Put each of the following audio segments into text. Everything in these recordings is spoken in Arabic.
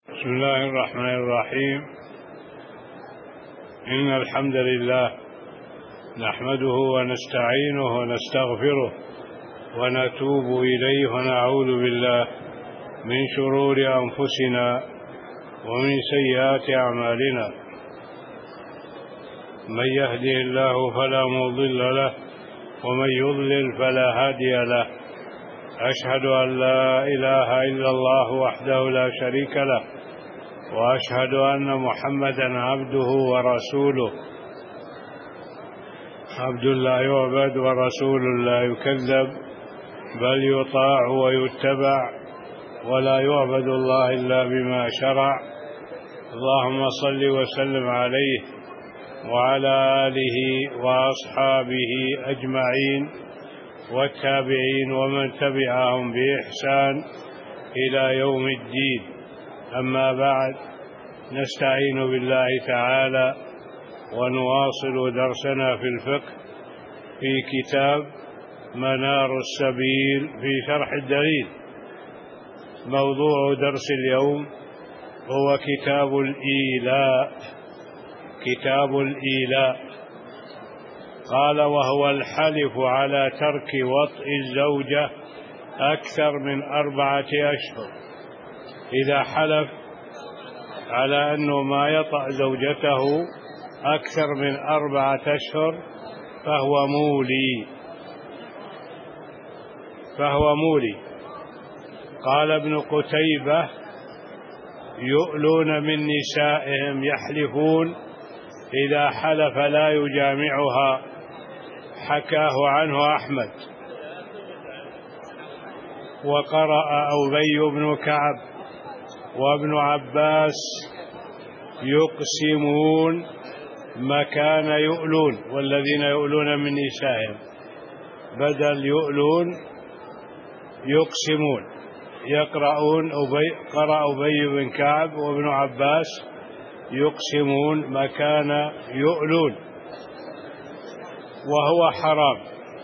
بسم الله الرحمن الرحيم. إن الحمد لله نحمده ونستعينه ونستغفره ونتوب إليه ونعوذ بالله من شرور أنفسنا ومن سيئات أعمالنا. من يهده الله فلا مضل له ومن يضلل فلا هادي له. أشهد أن لا إله إلا الله وحده لا شريك له، وأشهد أن محمدا عبده ورسوله، عبد لا يعبد ورسول لا يكذب، بل يطاع ويتبع، ولا يعبد الله إلا بما شرع. اللهم صل وسلم عليه وعلى آله وأصحابه أجمعين والتابعين ومن تبعهم بإحسان إلى يوم الدين. أما بعد، نستعين بالله تعالى ونواصل درسنا في الفقه في كتاب منار السبيل في شرح الدليل. موضوع درس اليوم هو كتاب الإيلاء. كتاب الإيلاء. قال: وهو الحلف على ترك وطئ الزوجة أكثر من 4 أشهر. إذا حلف على أنه ما يطأ زوجته أكثر من 4 أشهر فهو مولي. قال ابن قتيبة: يؤلون من نسائهم، يحلفون إذا حلف لا يجامعها. حكاه عنه أحمد. وقرأ أبي بن كعب وابن عباس: يقسمون مكان يؤلون، والذين يؤلون من نسائهم، بدل يؤلون يقسمون. قرأ أبي بن كعب وابن عباس: يقسمون مكان يؤلون، وهو حرام.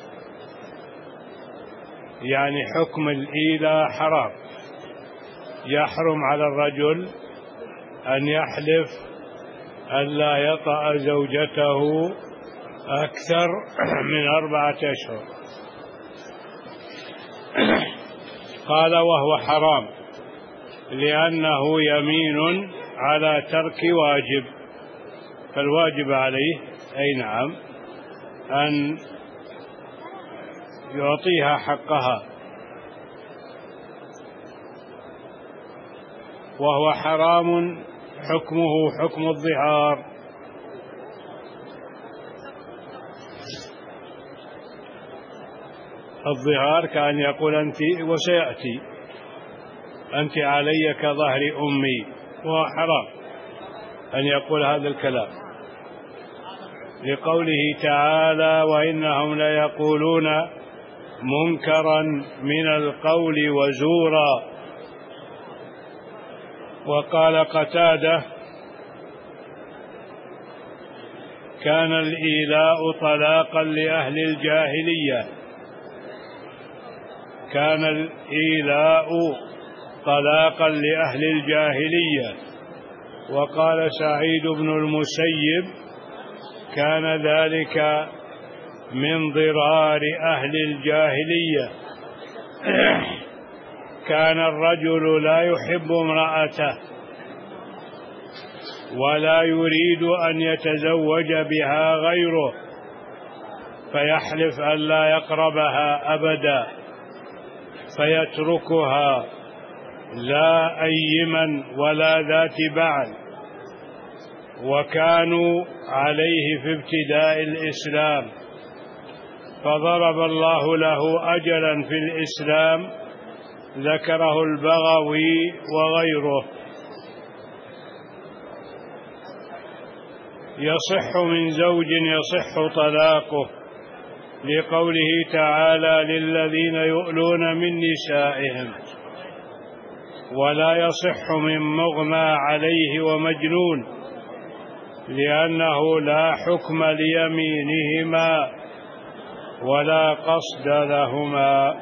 يعني حكم الإيلاء حرام. يحرم على الرجل أن يحلف أن لا يطأ زوجته أكثر من 4 أشهر. قال: وهو حرام لأنه يمين على ترك واجب، فالواجب عليه نعم أن يعطيها حقها. وهو حرام حكمه حكم الظهار. الظهار كأن يقول أنت، وسيأتي، أنت علي كظهر أمي. وهو حرام أن يقول هذا الكلام، لقوله تعالى: وإنهم ليقولون منكرا من القول وزورا. وقال قتادة: كان الإيلاء طلاقا لأهل الجاهلية. كان الإيلاء طلاقا لأهل الجاهلية. وقال سعيد بن المسيب: كان ذلك من ضرار أهل الجاهلية. كان الرجل لا يحب امرأته ولا يريد أن يتزوج بها غيره، فيحلف أن لا يقربها أبدا، فيتركها لا أيما ولا ذات بعل. وكانوا عليه في ابتداء الإسلام، فضرب الله له أجلا في الإسلام ذكره البغوي وغيره. يصح من زوج يصح طلاقه، لقوله تعالى: للذين يؤلون من نسائهم. ولا يصح من مغمى عليه ومجنون، لأنه لا حكم ليمينهما ولا قصد لهما.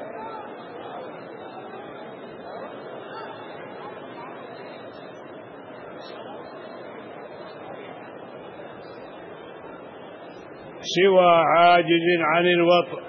سوى عاجز عن الوطء،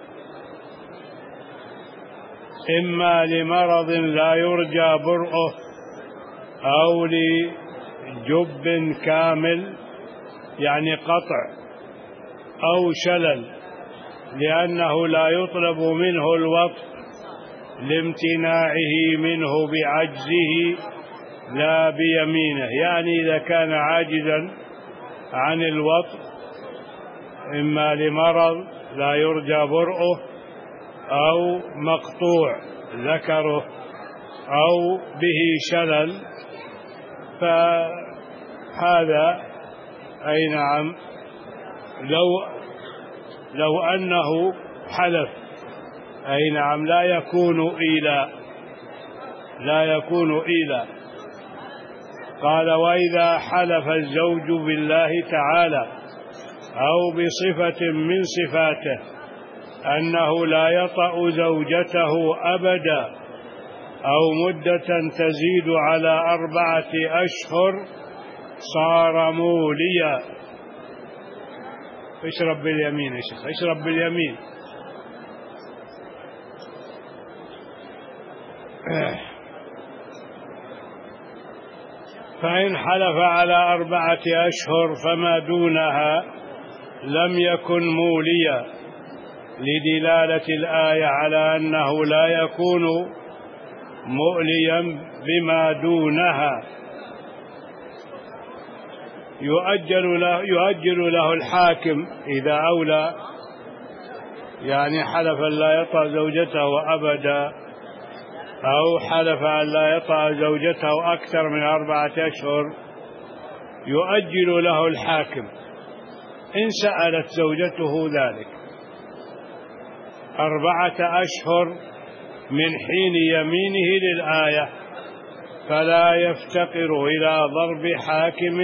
إما لمرض لا يرجى برؤه أو لجب كامل يعني قطع، أو شلل لأنه لا يطلب منه الوطء لامتناعه منه بعجزه لا بيمينه. يعني إذا كان عاجزا عن الوطء إما لمرض لا يرجى برؤه أو مقطوع ذكره أو به شلل، فهذا أي نعم لو أنه حلف أي نعم لا يكون إيلاء. قال: وإذا حلف الزوج بالله تعالى أو بصفة من صفاته أنه لا يطأ زوجته أبدا أو مدة تزيد على 4 أشهر صار موليا. اشرب باليمين يا شيخ، اشرب باليمين. فإن حلف على 4 أشهر فما دونها لم يكن موليا، لدلالة الآية على أنه لا يكون مؤليا بما دونها. يؤجل له الحاكم إذا أولى، يعني حلف أن لا يطأ زوجته أبدا أو حلف أن لا يطأ زوجته أكثر من 4 أشهر، يؤجل له الحاكم إن سألت زوجته ذلك 4 أشهر من حين يمينه للآية، فلا يفتقر إلى ضرب حاكم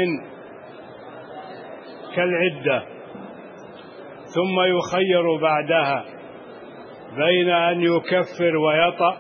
كالعدة، ثم يخير بعدها بين أن يكفر ويطأ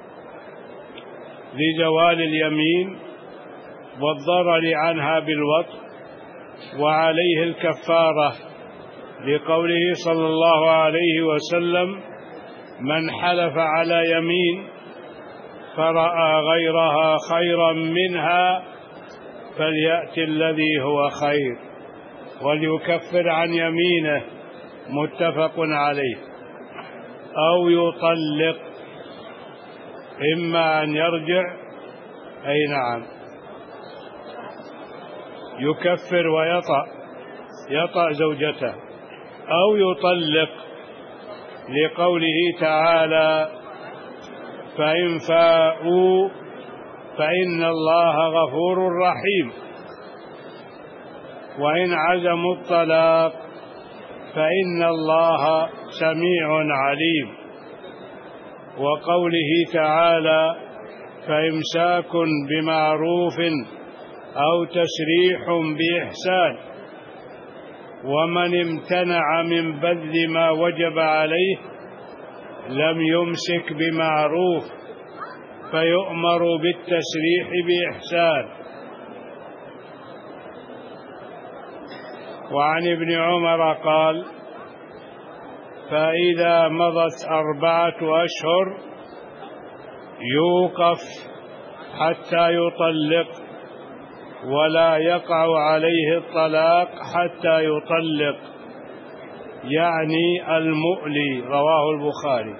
لزوال اليمين والضرر عنها بالوطء، وعليه الكفارة لقوله صلى الله عليه وسلم: من حلف على يمين فرأى غيرها خيرا منها فليأت الذي هو خير وليكفر عن يمينه. متفق عليه. أو يطلق، إما أن يرجع أي نعم يكفر يطأ زوجته، أو يطلق لقوله تعالى: فإن فاءوا فإن الله غفور رحيم، وإن عزموا الطلاق فإن الله سميع عليم. وقوله تعالى: فإمساك بمعروف أو تسريح بإحسان، ومن امتنع من بذل ما وجب عليه لم يمسك بمعروف فيؤمر بالتسريح بإحسان. وعن ابن عمر قال: فإذا مضت 4 أشهر يوقف حتى يطلق، ولا يقع عليه الطلاق حتى يطلق، يعني المؤلي. رواه البخاري.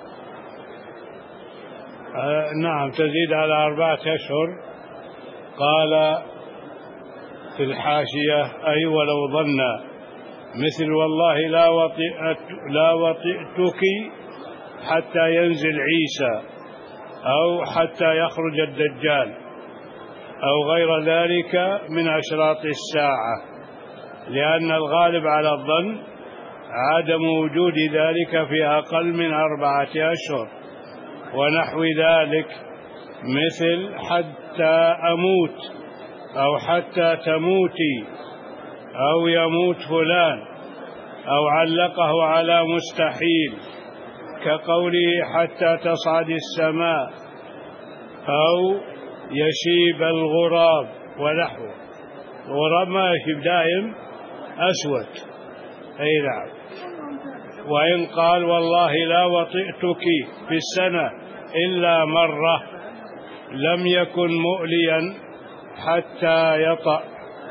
نعم، تزيد على 4 أشهر. قال في الحاشية: أي ولو ظن، مثل والله لا وطئتك حتى ينزل عيسى، أو حتى يخرج الدجال، أو غير ذلك من أشراط الساعة، لأن الغالب على الظن عدم وجود ذلك في أقل من 4 أشهر. ونحو ذلك مثل حتى أموت، أو حتى تموتي، أو يموت فلان، أو علقه على مستحيل كقوله حتى تصعد السماء، أو يشيب الغراب ونحوه. الغراب ما يشيب، دائم أسود، أي نعم. وإن قال والله لا وطئتك في السنة إلا مرة لم يكن مؤليا حتى يطأ،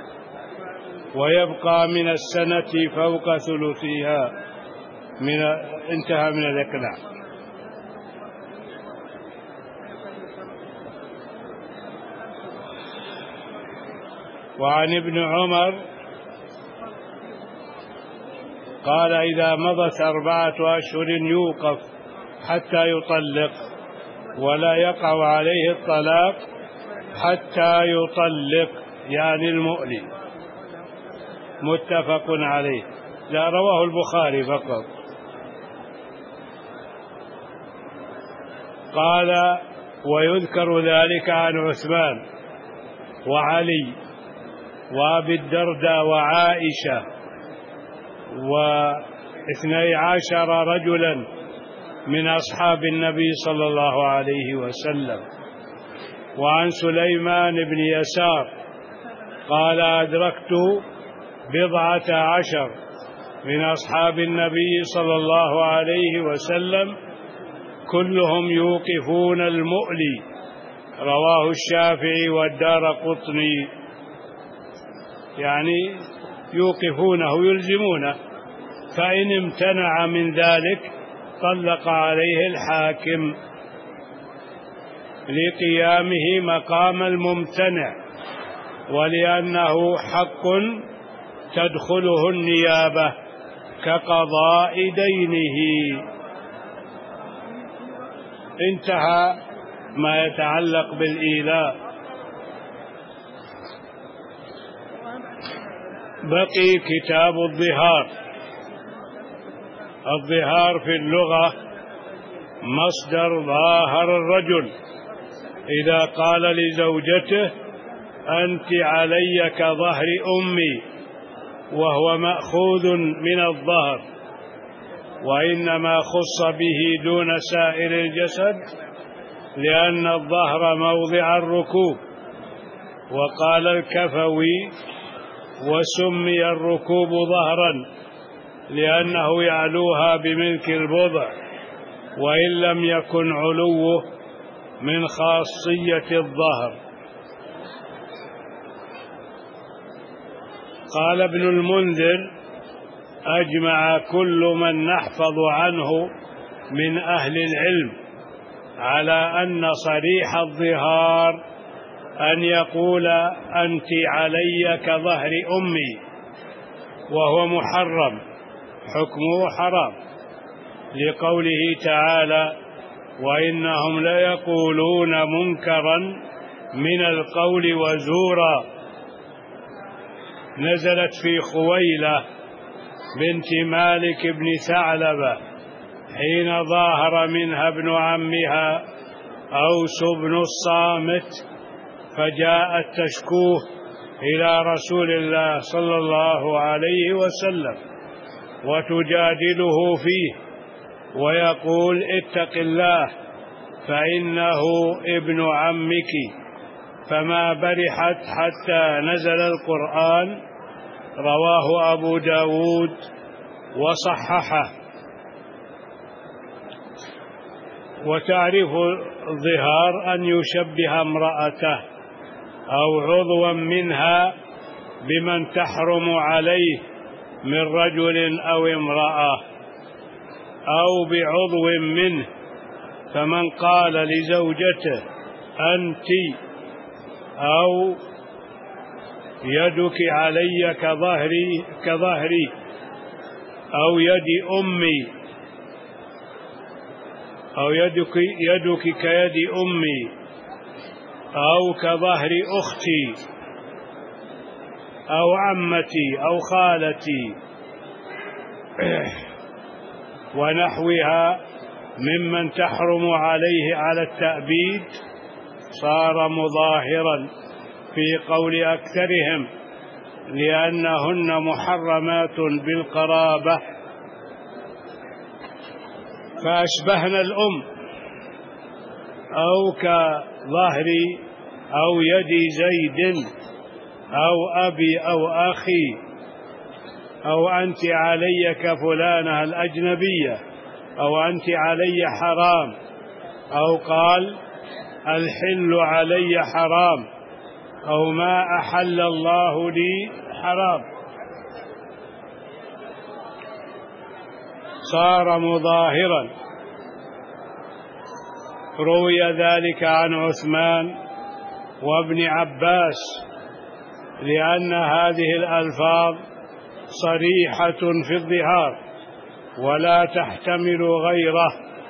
ويبقى من السنة فوق ثلثها. انتهى من الإقناع. وعن ابن عمر قال إذا مضت 4 أشهر يوقف حتى يطلق، ولا يقع عليه الطلاق حتى يطلق، يعني المؤلي. متفق عليه. لا، رواه البخاري فقط. قال ويذكر ذلك عن عثمان وعلي وأبي الدرداء وعائشة و12 رجلا من أصحاب النبي صلى الله عليه وسلم. وعن سليمان بن يسار قال أدركت 17 من أصحاب النبي صلى الله عليه وسلم كلهم يوقفون المؤلي. رواه الشافعي والدارقطني، يعني يوقفونه يلزمونه، فإن امتنع من ذلك طلق عليه الحاكم لقيامه مقام الممتنع، ولأنه حق تدخله النيابة كقضاء دينه. انتهى ما يتعلق بالإيلاء. بقي كتاب الظهار. الظهار في اللغة مصدر ظاهر الرجل إذا قال لزوجته أنت علي كظهر أمي، وهو مأخوذ من الظهر، وإنما خص به دون سائر الجسد لأن الظهر موضع الركوب. وقال الكفوي وسمي الركوب ظهرا لأنه يعلوها بملك البضع، وإن لم يكن علوه من خاصية الظهر. قال ابن المنذر أجمع كل من نحفظ عنه من أهل العلم على أن صريح الظهار أن يقول أنت علي كظهر أمي، وهو محرم، حكمه حرام، لقوله تعالى وإنهم ليقولون منكرا من القول وزورا. نزلت في خويلة بنت مالك بن ثعلبة حين ظاهر منها ابن عمها أوس بن الصامت، فجاءت تشكوه إلى رسول الله صلى الله عليه وسلم وتجادله فيه، ويقول اتق الله فإنه ابن عمك، فما برحت حتى نزل القرآن. رواه أبو داود وصححه. وتعرف الظهار أن يشبه امرأته أو عضوا منها بمن تحرم عليه من رجل أو امرأة أو بعضو منه. فمن قال لزوجته أنت أو يدك علي كظهري أو يد أمي أو يدك كيد أمي أو كظهر أختي أو عمتي أو خالتي ونحوها ممن تحرم عليه على التأبيد، صار مظاهرا في قول أكثرهم لأنهن محرمات بالقرابة، فأشبهن الأم أو كظهري أو يد زيد أو أبي أو أخي أو أنت علي كفلانة الأجنبية، أو أنت علي حرام، أو قال الحل علي حرام، أو ما أحل الله لي حرام، صار مظاهرا. روي ذلك عن عثمان وابن عباس، لأن هذه الألفاظ صريحة في الظهار ولا تحتمل غيره،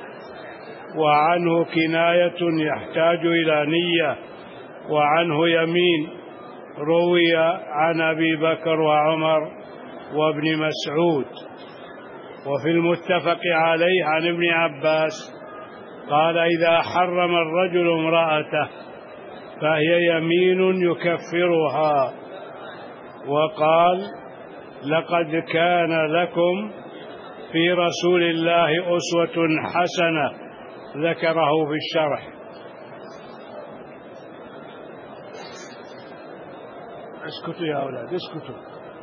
وعنه كناية يحتاج إلى نية، وعنه يمين. روي عن أبي بكر وعمر وابن مسعود. وفي المتفق عليه عن ابن عباس قال إذا حرم الرجل امرأته فهي يمين يكفرها. وقال لقد كان لكم في رسول الله أسوة حسنة، ذكره في الشرح. اسكتوا يا أولاد اسكتوا.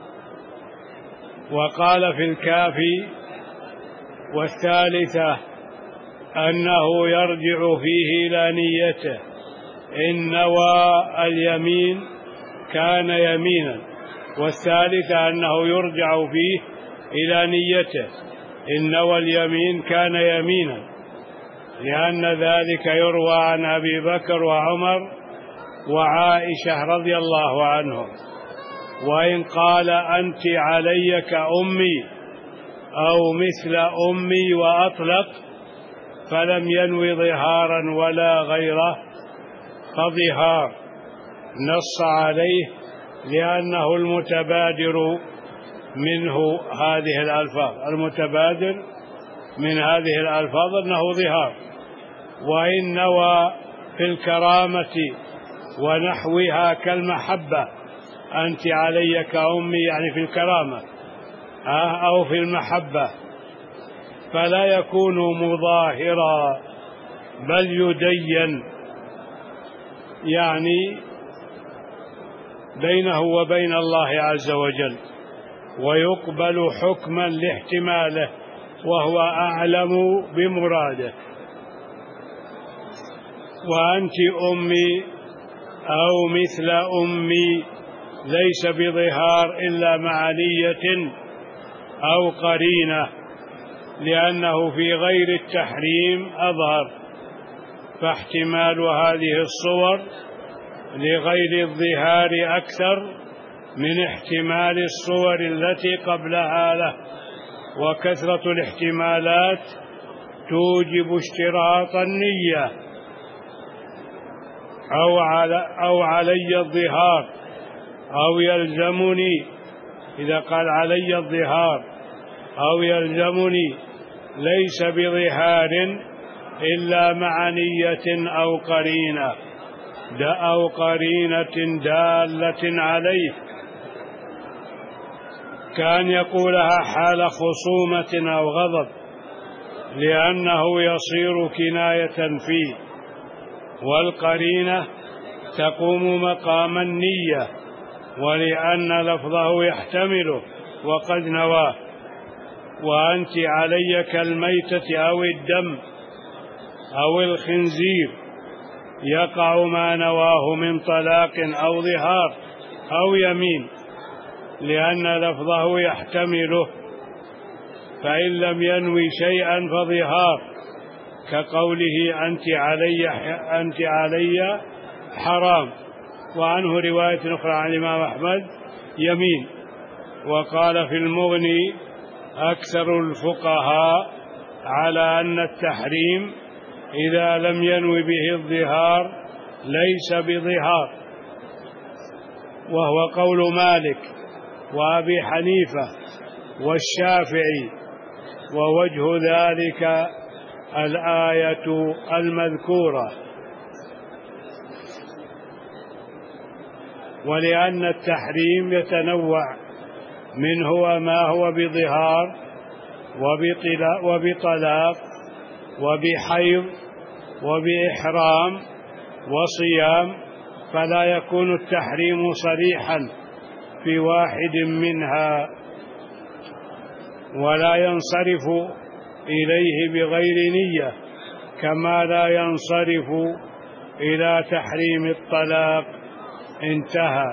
وقال في الكافي والثالثة أنه يرجع فيه إلى نيته، إن نوى اليمين كان يمينا. والثالثة أنه يرجع فيه إلى نيته، إن نوى اليمين كان يمينا، لأن ذلك يروى عن أبي بكر وعمر وعائشة رضي الله عنهم. وإن قال أنت علي كأمي أو مثل أمي وأطلق فلم ينوي ظهارا ولا غيره فظهار، نص عليه لأنه المتبادر منه هذه الألفاظ، المتبادر من هذه الألفاظ أنه ظهار. وإن نوى في الكرامة ونحوها كالمحبة، أنت علي كأمي يعني في الكرامة أو في المحبة، فلا يكون مظاهرا بل يدين، يعني بينه وبين الله عز وجل، ويقبل حكما لاحتماله وهو أعلم بمراده. وأنت أمي أو مثل أمي ليس بظهار إلا مع نية أو قرينة، لأنه في غير التحريم أظهر، فاحتمال هذه الصور لغير الظهار أكثر من احتمال الصور التي قبلها له، وكثرة الاحتمالات توجب اشتراط النية. أو علي الظهار أو يلزمني، إذا قال علي الظهار أو يلزمني ليس بظهار إلا مع نية أو قرينة أو قرينة دالة عليه، كان يقولها حال خصومة أو غضب، لأنه يصير كناية فيه، والقرينة تقوم مقام النية، ولأن لفظه يحتمله وقد نواه. وأنت علي كالميتة أو الدم أو الخنزير، يقع ما نواه من طلاق أو ظهار أو يمين، لأن لفظه يحتمله، فإن لم ينوي شيئا فظهار، كقوله أنت علي حرام. وعنه رواية أخرى عن الإمام أحمد يمين. وقال في المغني أكثر الفقهاء على أن التحريم إذا لم ينوي به الظهار ليس بظهار، وهو قول مالك وأبي حنيفة والشافعي، ووجه ذلك الآية المذكورة. ولأن التحريم يتنوع، منه ما هو بظهار وبطلاق وبحيض وبإحرام وصيام، فلا يكون التحريم صريحا في واحد منها. ولا ينصرف إليه بغير نية، كما لا ينصرف إلى تحريم الطلاق. انتهى.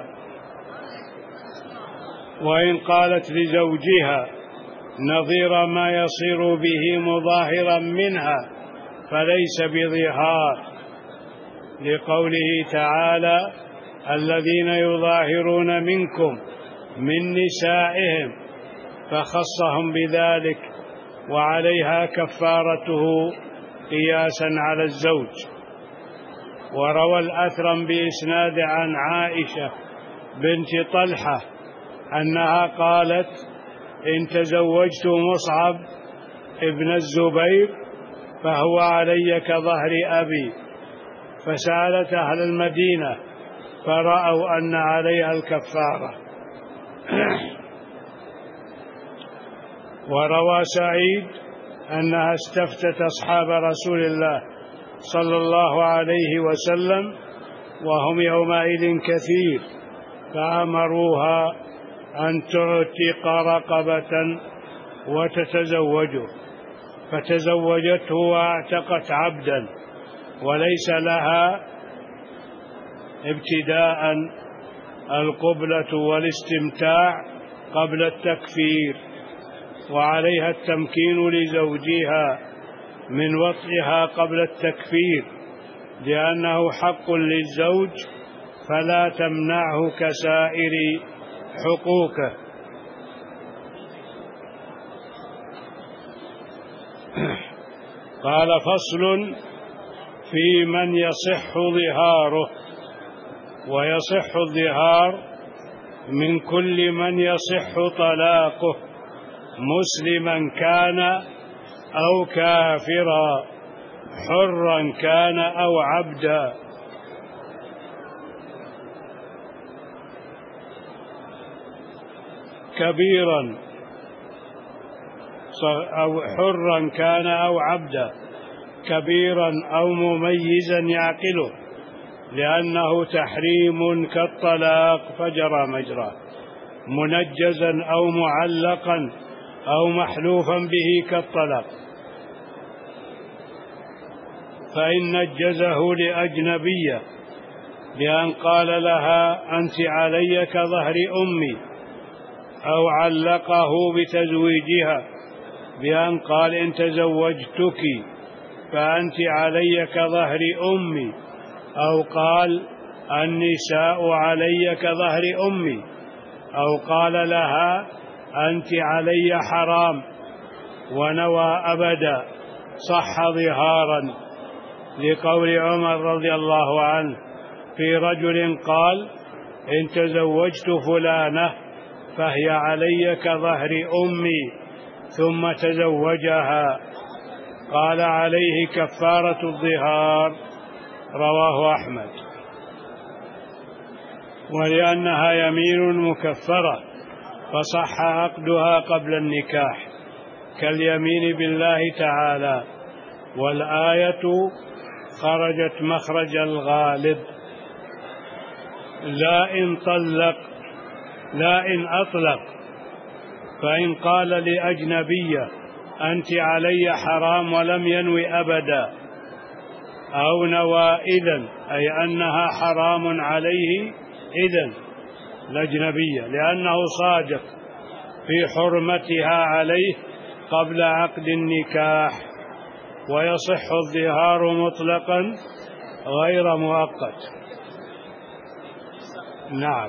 وإن قالت لزوجها نظير ما يصير به مظاهرا منها فليس بظهار، لقوله تعالى: الذين يظاهرون منكم من نسائهم، فخصهم بذلك، وعليها كفارته قياسا على الزوج. وروى الأثرم بإسناد عن عائشة بنت طلحة أنها قالت: إن تزوجت مصعب ابن الزبير فهو علي كظهر أبي، فسألت أهل المدينة فرأوا أن عليها الكفارة. وروى سعيد أنها استفتت أصحاب رسول الله صلى الله عليه وسلم وهم يومئذ كثير، فأمروها أن تعتق رقبة وتتزوجه، فتزوجته واعتقت عبدا، وليس لها ابتداء القبلة والاستمتاع قبل التكفير، وعليها التمكين لزوجها من وطئها قبل التكفير، لأنه حق للزوج فلا تمنعه كسائر حقوقه. قال: فصل في من يصح ظهاره. ويصح الظهار من كل من يصح طلاقه، مسلما كان أو كافرا، حرا كان أو عبدا. كبيرا أو حرا كان أو عبدا، كبيرا أو مميزا يعقله، لأنه تحريم كالطلاق فجرى مجرى، منجزا أو معلقا أو محلوفا به كالطلاق، فإن نجزه لأجنبية بأن قال لها: أنت علي كظهر أمي، أو علقه بتزويجها بأن قال: إن تزوجتك فأنت علي كظهر أمي، أو قال: النساء علي كظهر أمي، أو قال لها: أنت علي حرام، ونوى أبدا، صح ظهارا، لقول عمر رضي الله عنه في رجل قال: إن تزوجت فلانة فهي علي كظهر أمي، ثم تزوجها، قال: عليه كفارة الظهار. رواه أحمد. ولأنها يمين مكفرة فصح عقدها قبل النكاح، كاليمين بالله تعالى، والآية خرجت مخرج الغالب. لا إن أطلق، فإن قال لأجنبية: أنت علي حرام، ولم ينوي أبدا، أو نوى إذن، أي أنها حرام عليه إذن الأجنبية، لأنه صادق في حرمتها عليه قبل عقد النكاح. ويصح الظهار مطلقا غير مؤقت. نعم،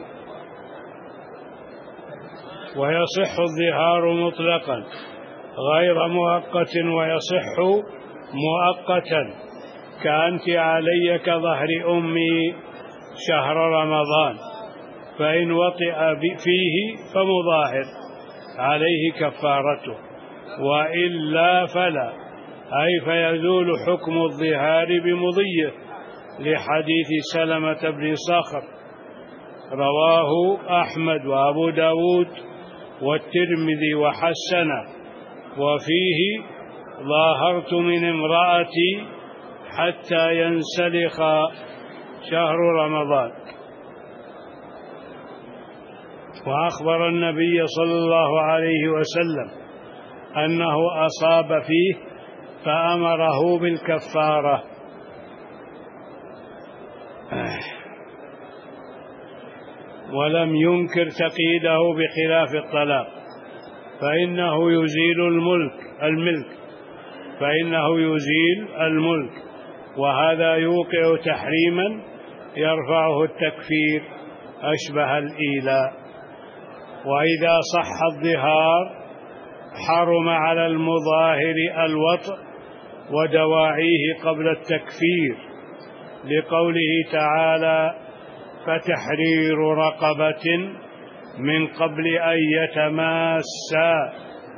ويصح الظهار مطلقا غير مؤقت، ويصح مؤقتا، كأنت علي كظهر أمي شهر رمضان، فإن وطئ فيه فمظاهر، عليه كفارته، وإلا فلا، أي فيزول حكم الظهار بمضيه، لحديث سلمة بن صخر رواه أحمد وأبو داود والترمذي وحسنه، وفيه: ظاهرت من امرأتي حتى ينسلخ شهر رمضان. وأخبر النبي صلى الله عليه وسلم أنه أصاب فيه فأمره بالكفارة. ولم ينكر تقييده بخلاف الطلاق، فإنه يزيل الملك، وهذا يوقع تحريما يرفعه التكفير أشبه الإيلاء. وإذا صح الظهار حرم على المظاهر الوطء ودواعيه قبل التكفير، لقوله تعالى: فتحرير رقبة من قبل أن يتماسا،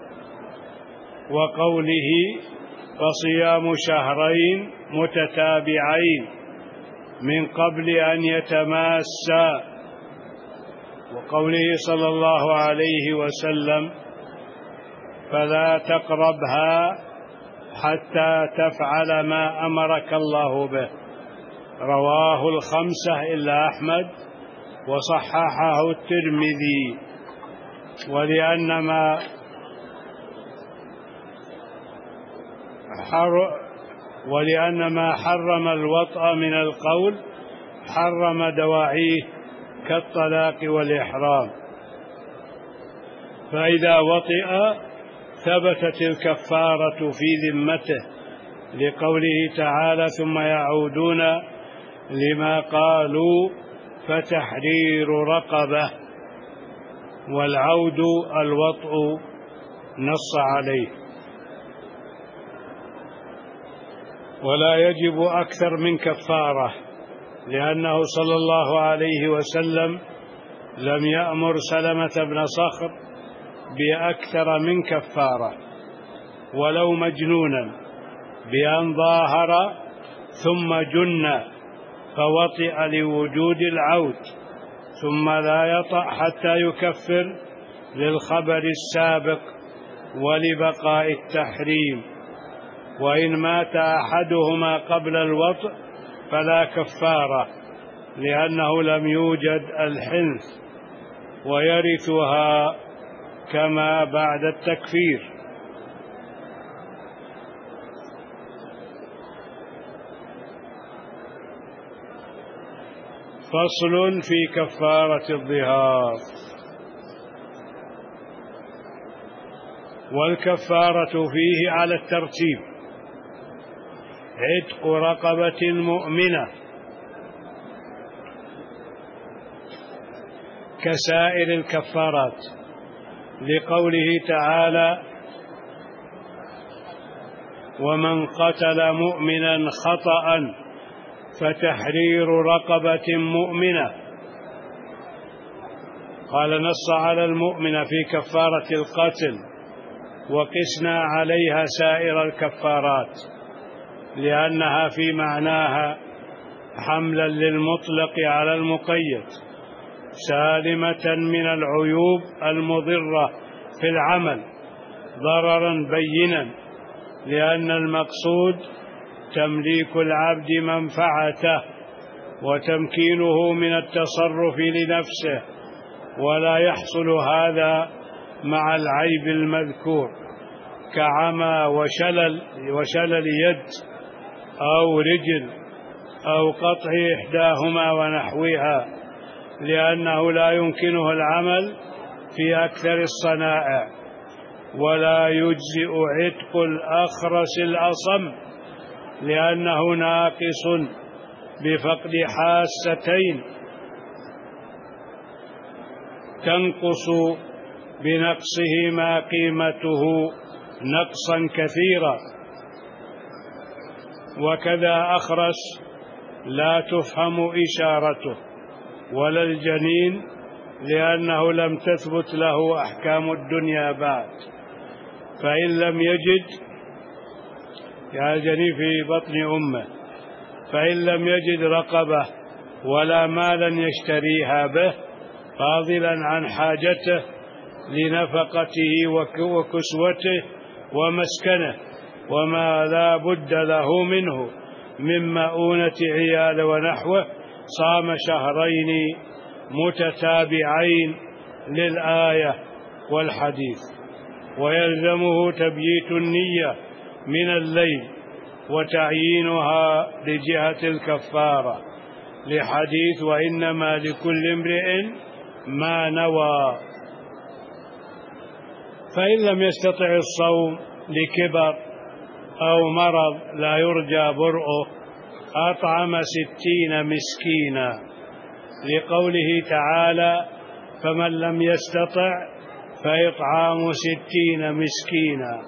وقوله: فصيام شهرين متتابعين من قبل أن يتماسا، وقوله صلى الله عليه وسلم: فلا تقربها حتى تفعل ما أمرك الله به. رواه الخمسة إلا أحمد، وصححه الترمذي. ولأن ما حرم الوطأ من القول حرم دواعيه كالطلاق والإحرام. فإذا وطئ ثبتت الكفارة في ذمته، لقوله تعالى: ثم يعودون لما قالوا فتحرير رقبة، والعود الوطء نص عليه. ولا يجب أكثر من كفارة، لأنه صلى الله عليه وسلم لم يأمر سلمة بن صخر بأكثر من كفارة، ولو مجنونا، بأن ظاهر ثم جن فوطئ لوجود العود ثم لا يطأ حتى يكفر، للخبر السابق ولبقاء التحريم. وإن مات أحدهما قبل الوطء فلا كفارة، لأنه لم يوجد الحنث، ويرثها كما بعد التكفير. فصل في كفارة الظهار. والكفارة فيه على الترتيب: عتق رقبة مؤمنة كسائر الكفارات، لقوله تعالى: ومن قتل مؤمنا خطأ فتحرير رقبة مؤمنة. قال: نص على المؤمن في كفارة القتل، وقسنا عليها سائر الكفارات، لأنها في معناها حملا للمطلق على المقيد، سالمة من العيوب المضرة في العمل ضررا بينا، لأن المقصود تمليك العبد منفعته وتمكينه من التصرف لنفسه، ولا يحصل هذا مع العيب المذكور كعمى وشلل يد أو رجل أو قطع إحداهما ونحوها، لأنه لا يمكنه العمل في أكثر الصنائع. ولا يجزئ عتق الأخرس الأصم، لأنه ناقص بفقد حاستين تنقص بنقصهما قيمته نقصا كثيرا. وكذا أخرس لا تفهم إشارته، ولا الجنين، لأنه لم تثبت له أحكام الدنيا بعد. فإن لم يجد، يعني الجنين في بطن أمه، فإن لم يجد رقبة ولا مالا يشتريها به، فاضلا عن حاجته لنفقته وكسوته ومسكنه وما لا بد له منه من مؤونة عيال ونحوه، صام شهرين متتابعين للآية والحديث. ويلزمه تبييت النية من الليل وتعيينها لجهة الكفارة، لحديث وإنما لكل امرئ ما نوى. فإن لم يستطع الصوم لكبر أو مرض لا يرجى برؤه أطعم 60 مسكينا، لقوله تعالى: فمن لم يستطع فإطعام 60 مسكينا،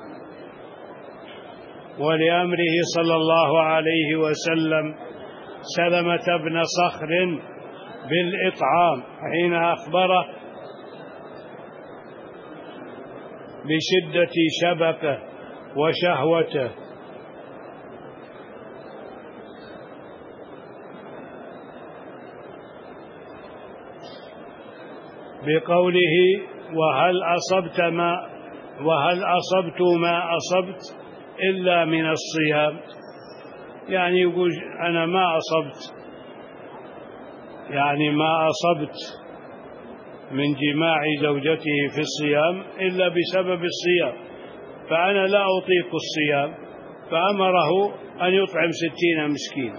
ولأمره صلى الله عليه وسلم سلمة بن صخر بالإطعام حين أخبره بشدة شبكه وشهوته، بقوله: وهل أصبت ما أصبت إلا من الصيام. يعني يقول أنا ما أصبت من جماع زوجته في الصيام إلا بسبب الصيام، فأنا لا أطيق الصيام، فأمره أن يطعم 60 مسكين.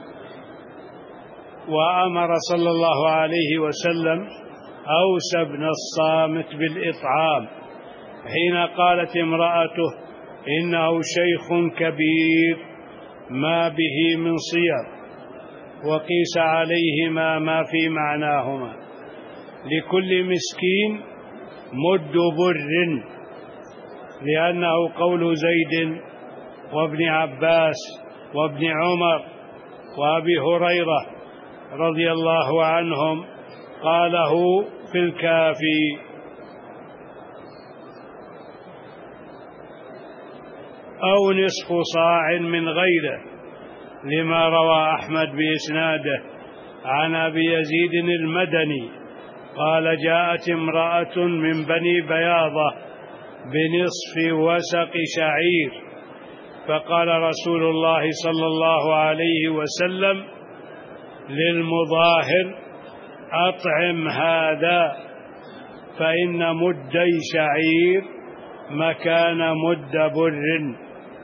وأمر صلى الله عليه وسلم أوس بن الصامت بالإطعام حين قالت امرأته: إنه شيخ كبير ما به من صيام، وقيس عليهما ما في معناهما: لكل مسكين مد بر، لأنه قول زيد وابن عباس وابن عمر وأبي هريرة رضي الله عنهم قاله في الكافي. أو نصف صاع من غيره، لما روى أحمد بإسناده عن أبي يزيد المدني قال: جاءت امرأة من بني بياضة بنصف وسق شعير، فقال رسول الله صلى الله عليه وسلم للمظاهر: أطعم هذا، فإن مدي شعير مكان مد بر.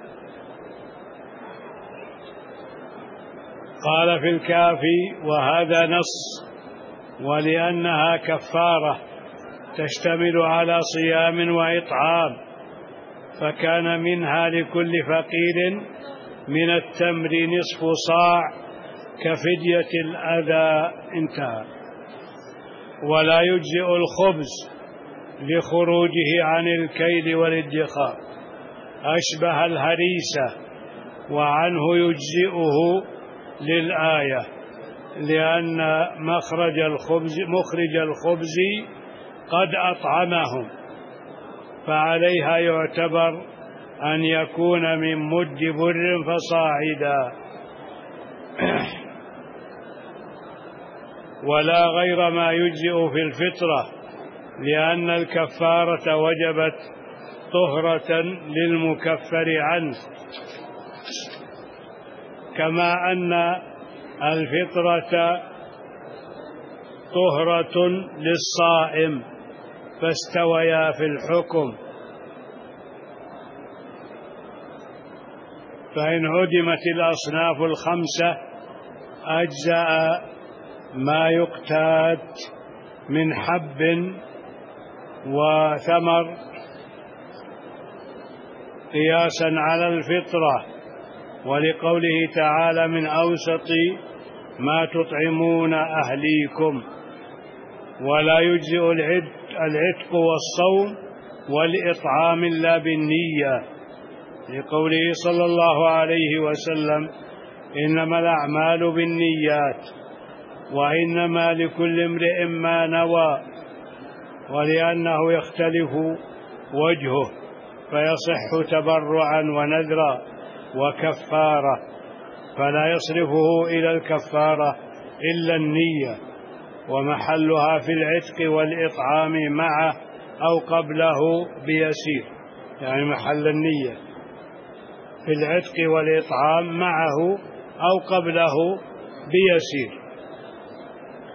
قال في الكافي: وهذا نص، ولأنها كفارة تشتمل على صيام وإطعام، فكان منها لكل فقير من التمر نصف صاع كفدية الأذى. انتهى. ولا يجزئ الخبز لخروجه عن الكيل والادخار، أشبه الهريسة، وعنه يجزئه للآية، لأن مخرج الخبز قد أطعمهم، فعليها يعتبر أن يكون من مد بر فصاعدا. ولا غير ما يجزئ في الفطرة، لأن الكفارة وجبت طهرة للمكفر عنه، كما أن الفطرة طهرة للصائم، فاستويا في الحكم. فإن عدمت الأصناف الخمسة أجزأ ما يقتات من حب وثمر قياسا على الفطرة، ولقوله تعالى: من أوسط ما تطعمون أهليكم. ولا يجزئ العتق والصوم والإطعام إلا بالنية، لقوله صلى الله عليه وسلم: إنما الأعمال بالنيات وإنما لكل امرئ ما نوى، ولأنه يختلف وجهه فيصح تبرعا ونذرا وكفارة، فلا يصرفه إلى الكفارة إلا النية، ومحلها في العتق والإطعام معه أو قبله بيسير. يعني محل النية في العتق والإطعام معه أو قبله بيسير.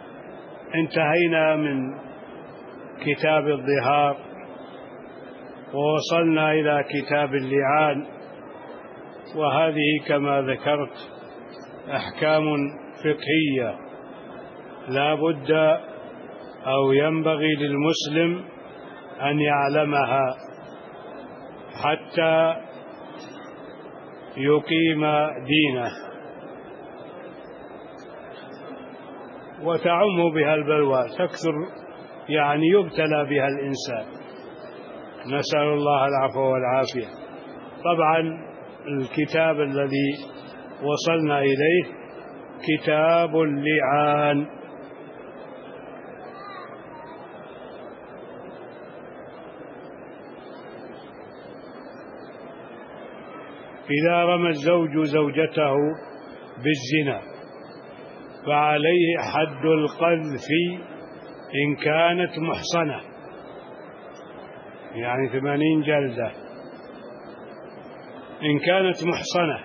انتهينا من كتاب الظهار، ووصلنا إلى كتاب اللعان، وهذه كما ذكرت أحكام فقهية لا بد أو ينبغي للمسلم أن يعلمها حتى يقيم دينه، وتعم بها البلوى، تكثر يعني يبتلى بها الإنسان، نسأل الله العفو والعافية. طبعا الكتاب الذي وصلنا إليه كتاب اللعان. إذا رمى الزوج زوجته بالزنا فعليه حد القذف إن كانت محصنة، يعني 80 جلدة إن كانت محصنة،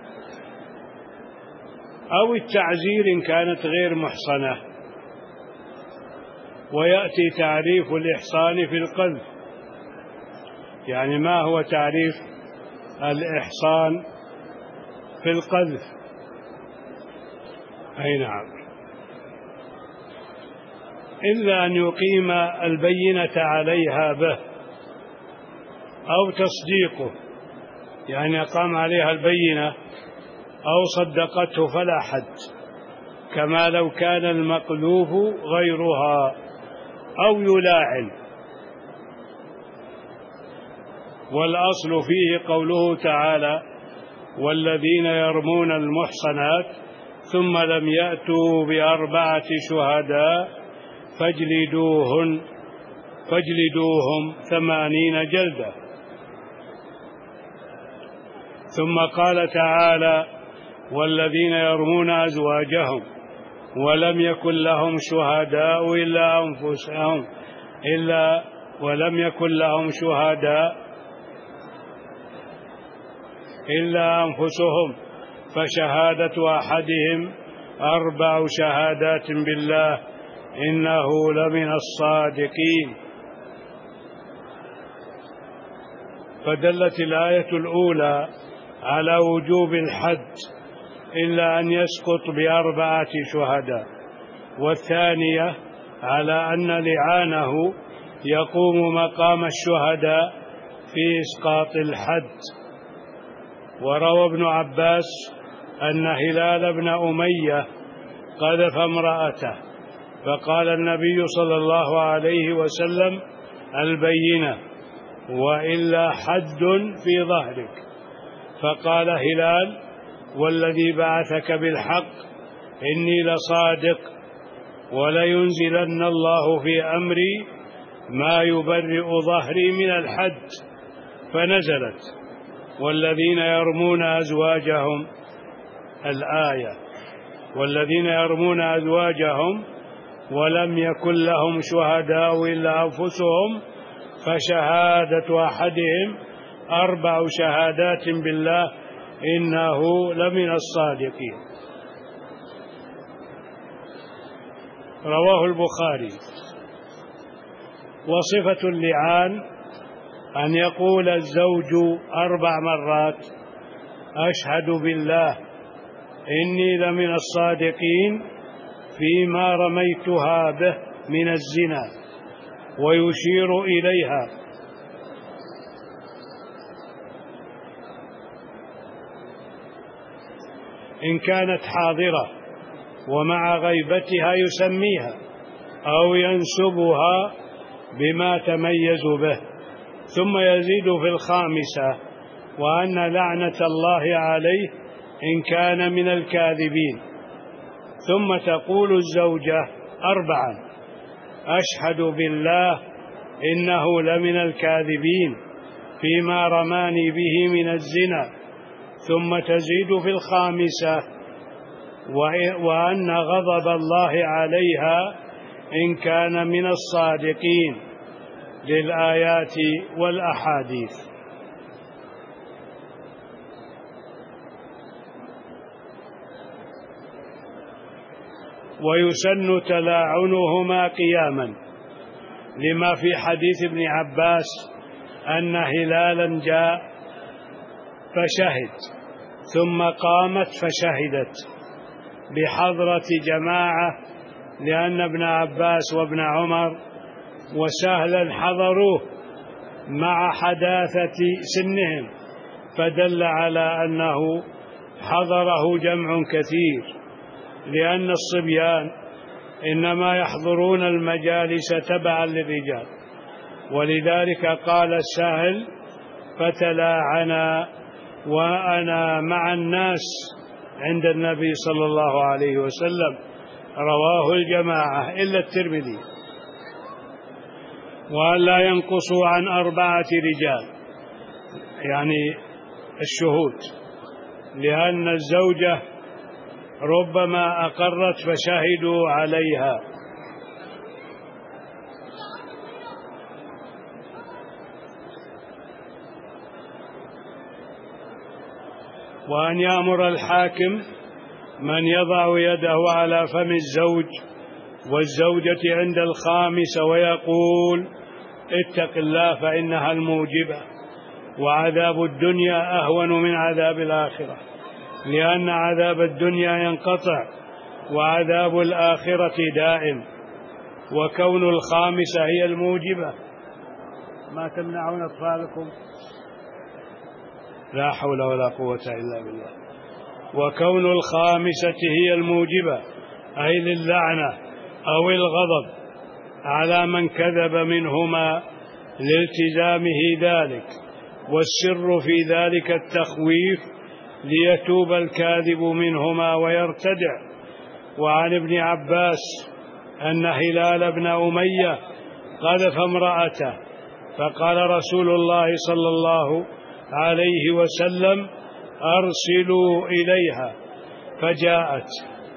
أو التعزير إن كانت غير محصنة. ويأتي تعريف الإحصان في القذف، يعني ما هو تعريف الإحصان في القذف؟ أي نعم، إلا أن يقيم البينة عليها به أو تصديقه، يعني أقام عليها البينة أو صدقته فلا حد، كما لو كان المقذوف غيرها أو يلاعن. والأصل فيه قوله تعالى: والذين يرمون المحصنات ثم لم يأتوا ب4 شهداء فاجلدوهم 80 جلدة. ثم قال تعالى: والذين يرمون أزواجهم ولم يكن لهم شهداء إلا أنفسهم فشهادة أحدهم 4 شهادات بالله إنه لمن الصادقين. فدلت الآية الأولى على وجوب الحد إلا أن يسقط ب4 شهداء، والثانية على أن لعانه يقوم مقام الشهداء في إسقاط الحد. وروى ابن عباس أن هلال بن أمية قذف امرأته، فقال النبي صلى الله عليه وسلم: البينة وإلا حد في ظهرك. فقال هلال: والذي بعثك بالحق إني لصادق، ولينزلن الله في أمري ما يبرئ ظهري من الحد. فنزلت: والذين يرمون أزواجهم، الآية: والذين يرمون أزواجهم ولم يكن لهم شهداء إلا أنفسهم فشهادة أحدهم 4 شهادات بالله إنه لمن الصادقين. رواه البخاري. وصفة اللعان أن يقول الزوج 4 مرات: أشهد بالله إني لمن الصادقين فيما رميتها به من الزنا، ويشير إليها. إن كانت حاضرة ومع غيبتها يسميها أو ينسبها بما تميز به. ثم يزيد في الخامسة: وأن لعنة الله عليه إن كان من الكاذبين. ثم تقول الزوجة 4: أشهد بالله إنه لمن الكاذبين فيما رماني به من الزنا. ثم تزيد في الخامسة: وأن غضب الله عليها إن كان من الصادقين، للآيات والأحاديث. ويسن تلاعنهما قياما، لما في حديث ابن عباس أن هلالا جاء فشهد، ثم قامت فشهدت بحضرة جماعة، لأن ابن عباس وابن عمر وسهلا حضروه مع حداثة سنهم، فدل على أنه حضره جمع كثير، لأن الصبيان إنما يحضرون المجالس تبعا للرجال. ولذلك قال السهل: فتلاعنا وأنا مع الناس عند النبي صلى الله عليه وسلم. رواه الجماعة إلا الترمذي. وأن لا ينقصوا عن 4 رجال، يعني الشهود، لأن الزوجة ربما أقرت فشهدوا عليها. وأن يأمر الحاكم من يضع يده على فم الزوج والزوجة عند 5 ويقول: اتق الله فإنها الموجبة، وعذاب الدنيا أهون من عذاب الآخرة، لأن عذاب الدنيا ينقطع وعذاب الآخرة دائم، وكون 5 هي الموجبة. ما تمنعون أطفالكم؟ لا حول ولا قوة إلا بالله. وكون 5 هي الموجبة، أي للعنة أو الغضب على من كذب منهما لالتزامه ذلك، والسر في ذلك التخويف ليتوب الكاذب منهما ويرتدع. وعن ابن عباس أن هلال بن أمية قذف امرأته، فقال رسول الله صلى الله عليه وسلم: أرسلوا إليها، فجاءت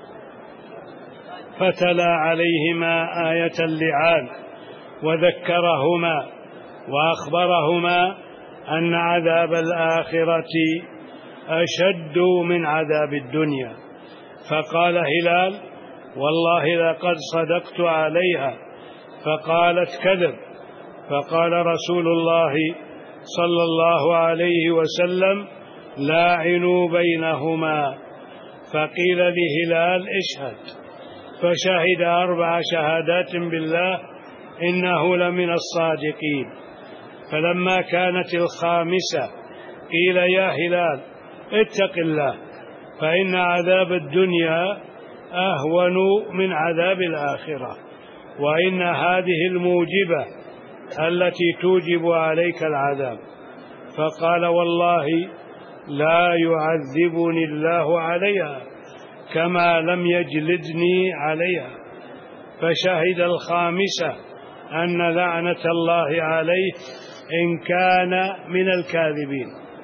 فتلا عليهما آية اللعان، وذكرهما وأخبرهما أن عذاب الآخرة أشد من عذاب الدنيا. فقال هلال: والله لقد صدقت عليها. فقالت: كذب. فقال رسول الله صلى الله عليه وسلم: لاعنوا بينهما. فقيل لهلال: اشهد. فشهد 4 شهادات بالله إنه لمن الصادقين. فلما كانت 5 قيل: يا هلال اتق الله، فإن عذاب الدنيا أهون من عذاب الآخرة، وإن هذه الموجبة التي توجب عليك العذاب. فقال: والله لا يعذبني الله عليها كما لم يجلدني عليها. فشهد 5 أن لعنة الله عليه إن كان من الكاذبين.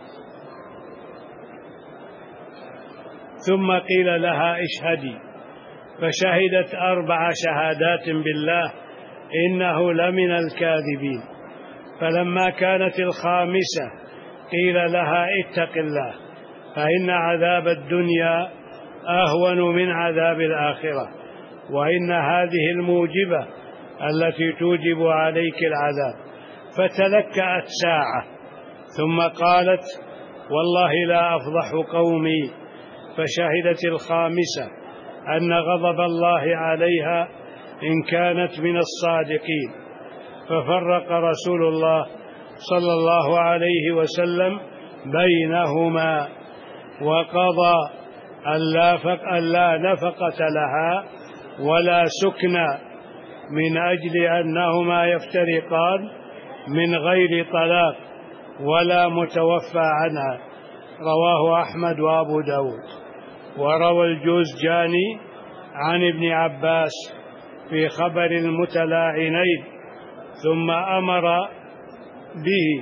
ثم قيل لها: اشهدي. فشهدت 4 شهادات بالله إنه لمن الكاذبين. فلما كانت 5 قيل لها: اتق الله، فإن عذاب الدنيا أهون من عذاب الآخرة، وإن هذه الموجبة التي توجب عليك العذاب. فتلكأت ساعة ثم قالت: والله لا أفضح قومي. فشهدت 5 أن غضب الله عليها إن كانت من الصادقين. ففرق رسول الله صلى الله عليه وسلم بينهما، وقضى ألا نفقة لها ولا سكن، من أجل أنهما يفترقان من غير طلاق ولا متوفى عنها. رواه أحمد وأبو داود. وروى الجوزجاني عن ابن عباس في خبر المتلاعنين ثم أمر به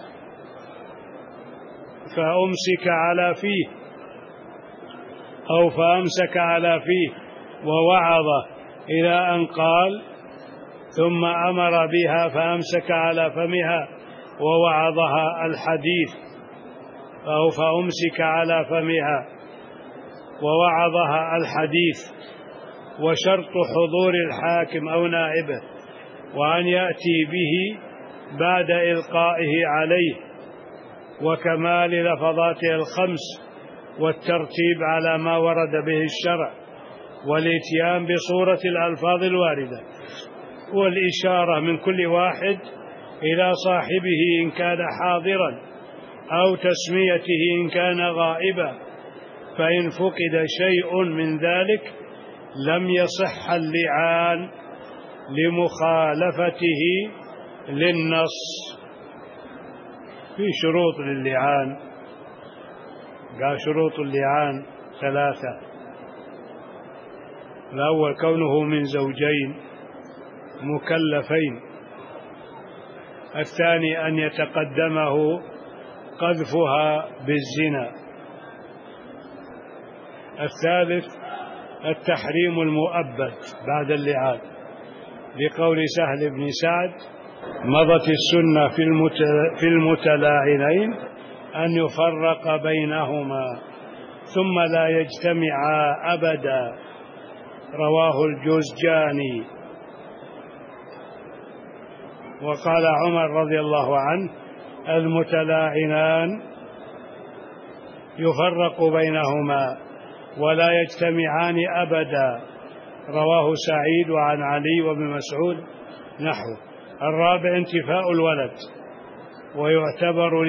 فأمسك على فيه ووعظه إلى أن قال: ثم أمر بها فأمسك على فمها ووعظها الحديث، أو فأمسك على فمها ووعظها الحديث. وشرط حضور الحاكم أو نائبه، وأن يأتي به بعد إلقائه عليه وكمال لفظاته الخمس والترتيب على ما ورد به الشرع والإتيان بصورة الألفاظ الواردة والإشارة من كل واحد إلى صاحبه إن كان حاضرا أو تسميته إن كان غائبا، فإن فقد شيء من ذلك لم يصح اللعان لمخالفته للنص. في شروط للعان، قال شروط اللعان ثلاثة: الأول كونه من زوجين مكلفين، الثاني أن يتقدمه قذفها بالزنا، الثالث التحريم المؤبد بعد اللعان، لقول سهل بن سعد: مضت السنة في المتلاعنين أن يفرق بينهما ثم لا يجتمعا أبدا، رواه الجوزجاني. وقال عمر رضي الله عنه: المتلاعنان يفرق بينهما ولا يجتمعان أبدا، رواه سعيد وعن علي وابن مسعود نحو. الرابع انتفاء الولد، ويعتبر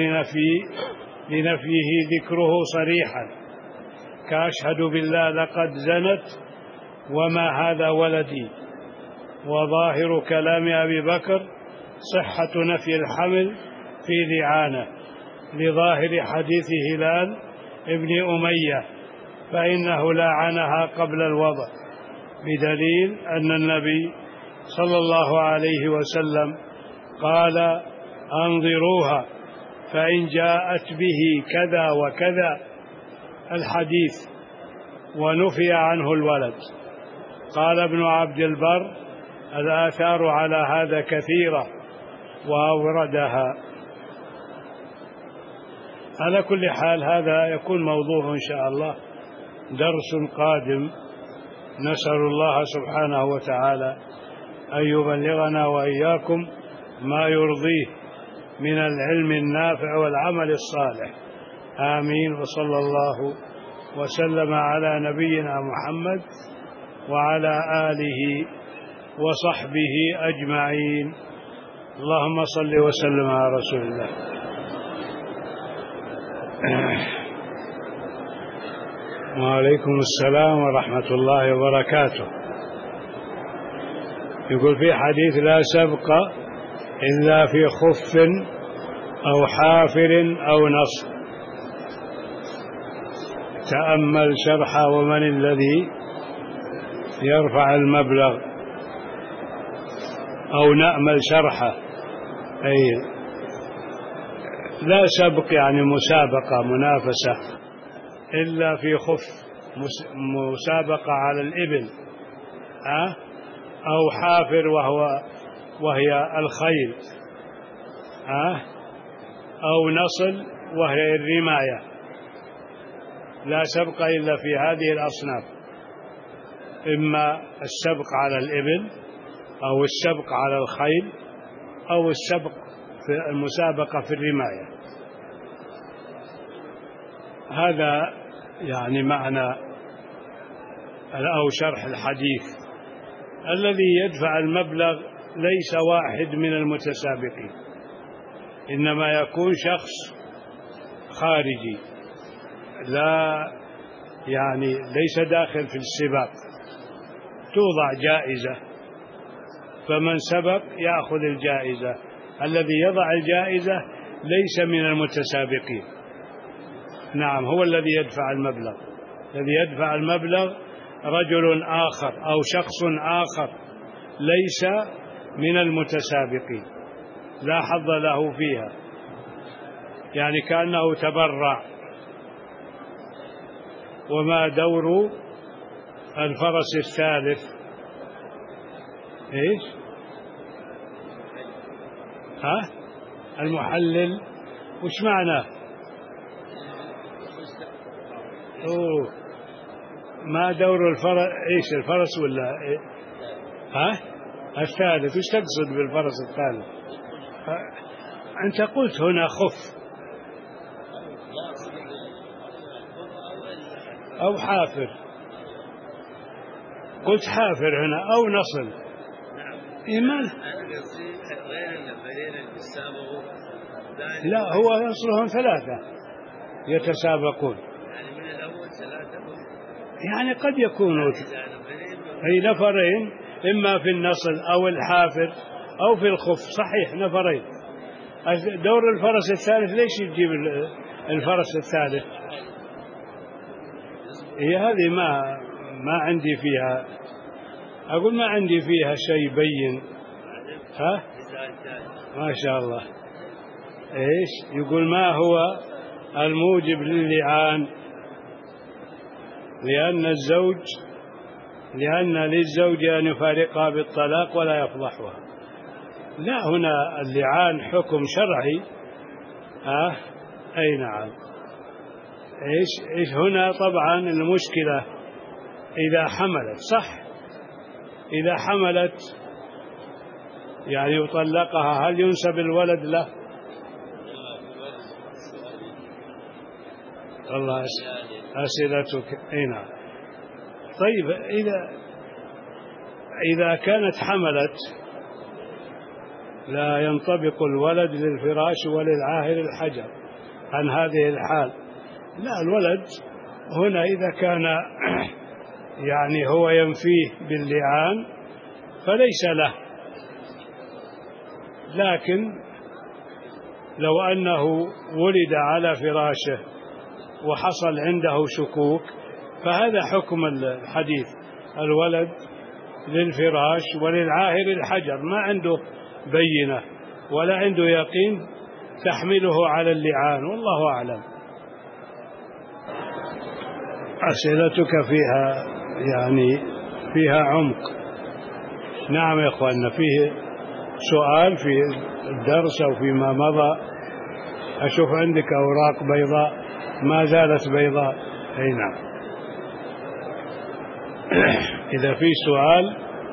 لنفيه ذكره صريحا، كأشهد بالله لقد زنت وما هذا ولدي. وظاهر كلام أبي بكر صحة نفي الحمل في لعانه لظاهر حديث هلال ابن أمية، فإنه لعنها قبل الوضع، بدليل أن النبي صلى الله عليه وسلم قال: أنظروها فإن جاءت به كذا وكذا الحديث، ونفي عنه الولد. قال ابن عبد البر: الآثار على هذا كثيرة وأوردها. على كل حال هذا يكون موضوع إن شاء الله درس قادم، نسأل الله سبحانه وتعالى أن يبلغنا وإياكم ما يرضيه من العلم النافع والعمل الصالح، آمين. وصلى الله وسلم على نبينا محمد وعلى آله وصحبه أجمعين. اللهم صل وسلم على رسول الله. وعليكم السلام ورحمة الله وبركاته. يقول في حديث: لا سبق إلا في خف أو حافر أو نصر. تأمل شرح ومن الذي يرفع المبلغ، أو نأمل شرحه. أي لا سبق يعني مسابقة منافسة، إلا في خف، مسابقة على الإبل، أو حافر وهي الخيل، أو نصل وهي الرماية. لا سبق إلا في هذه الأصناف، إما السبق على الإبل أو السبق على الخيل أو السبق في المسابقة في الرماية. هذا يعني معنى أو شرح الحديث. الذي يدفع المبلغ ليس واحد من المتسابقين، إنما يكون شخص خارجي، لا يعني ليس داخل في السباق. توضع جائزة، فمن سبق يأخذ الجائزة. الذي يضع الجائزة ليس من المتسابقين، نعم، هو الذي يدفع المبلغ. الذي يدفع المبلغ رجل آخر أو شخص آخر ليس من المتسابقين، لا حظ له فيها، يعني كأنه تبرع. وما دور الفرس الثالث؟ إيش؟ المحلل، وش معناه؟ ما دور الفرس؟ إيش الفرس ولا إيه؟ الثالث. وش تقصد بالفرس الثالث؟ أنت قلت هنا خف أو حافر، قلت حافر هنا أو نصل. إيمان لا، هو أصلهم ثلاثة يتسابقون، يعني قد يكونوا أي نفرين، إما في النصل أو الحافر أو في الخف. صحيح نفرين. دور الفرس الثالث ليش يجيب الفرس الثالث؟ هي هذه ما عندي فيها، أقول ما عندي فيها شيء بين. ها ما شاء الله. إيش يقول؟ ما هو الموجب لللعان؟ لأن للزوج أن يفارقها بالطلاق ولا يفضحها. لا، هنا اللعان حكم شرعي. أي نعم. إيش هنا طبعا المشكلة إذا حملت، صح، إذا حملت يعني يطلقها، هل ينسب الولد له؟ الله أسئلتك. أي نعم. طيب إذا كانت حملت لا ينطبق الولد للفراش وللعاهر الحجر عن هذه الحال. لا، الولد هنا إذا كان يعني هو ينفيه باللعان فليس له، لكن لو أنه ولد على فراشه وحصل عنده شكوك فهذا حكم الحديث، الولد للفراش وللعاهر الحجر، ما عنده بينة ولا عنده يقين تحمله على اللعان، والله أعلم. أسئلتك فيها عمق. نعم يا أخواننا، فيه سؤال في الدرس أو فيما مضى. أشوف عندك أوراق بيضاء ما زالت بيضاء. أي نعم. إذا في سؤال